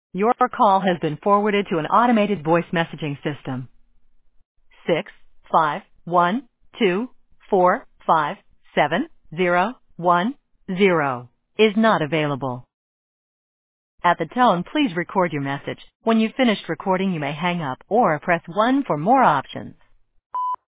Your call has been forwarded to an automated voice messaging system. 651245710 is not available. At the tone, please record your message. When you've finished recording, you may hang up or press 1 for more options.